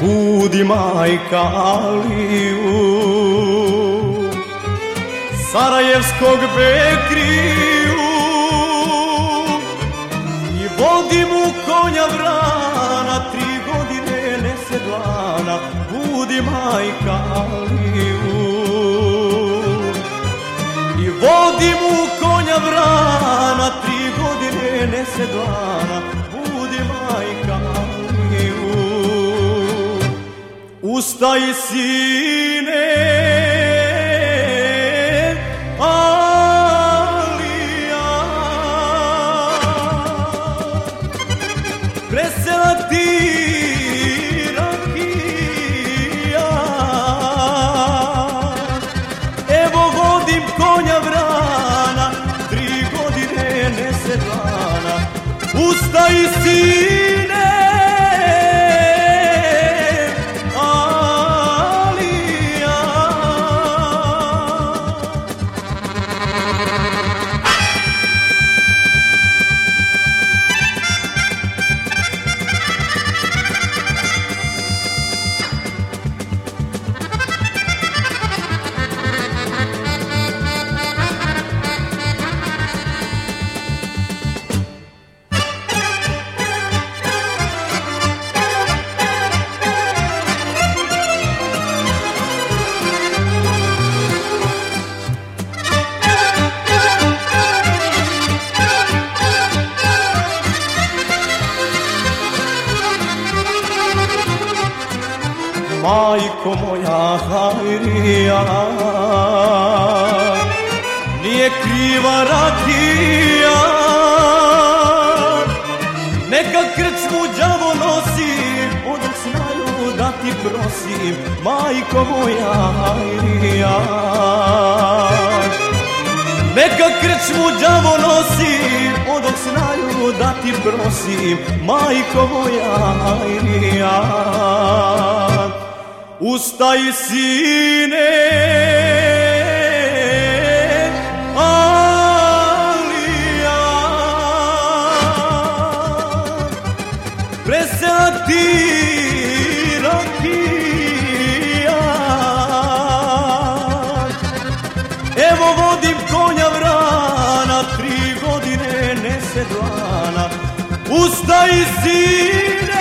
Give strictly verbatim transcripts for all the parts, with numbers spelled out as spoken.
budi majka Aliju, Sarajevskog Bekriju, i vodi mu konja vrana, tri godine nesedlana, budi majka Aliju. I vodi mu konja vrana, tri godine nesedlana, budi majka Aliju. Ustaj, sine, Alija, vesela ti rakija, evo vodim konja vrana, tri godine nesedlana. Ustaj, sine, majko moja Hajrija, nije kriva rakija, neka krčmu đavo nosi, odok znaju da ti prosim, majko moja Hajrija. Neka krčmu đavo nosi, odok znaju da ti prosim, majko moja Hajrija. Ustaj, sine, Alija, vesela ti rakija, evo vodim konja vrana, tri godine nesedlana. Ustaj, sine,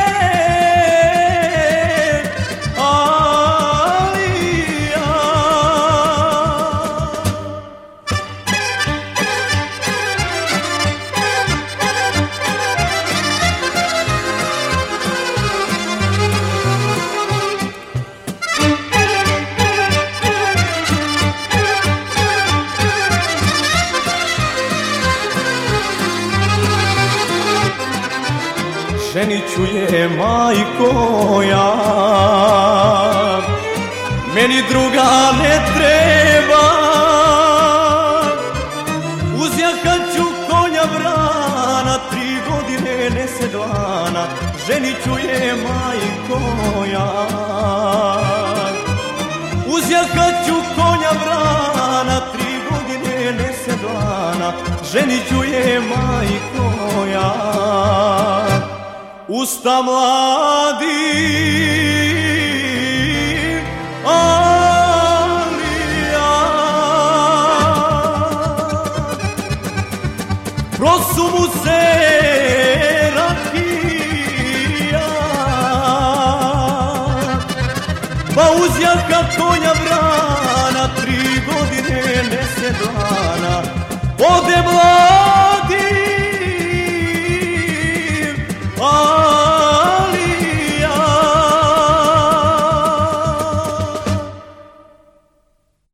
ženiću je, majko moja, meni druga ne treba. Uzjahaću konja vrana, tri godine nesedlana, ženiću je, majko moja. Uzjahaću konja vrana, tri godine nesedlana, ženiću je, majko moja. Usta mladi, Alija, prosu mu se rakija, pa uzjaka konja vrana, tri godine nesedlana, ode mladi.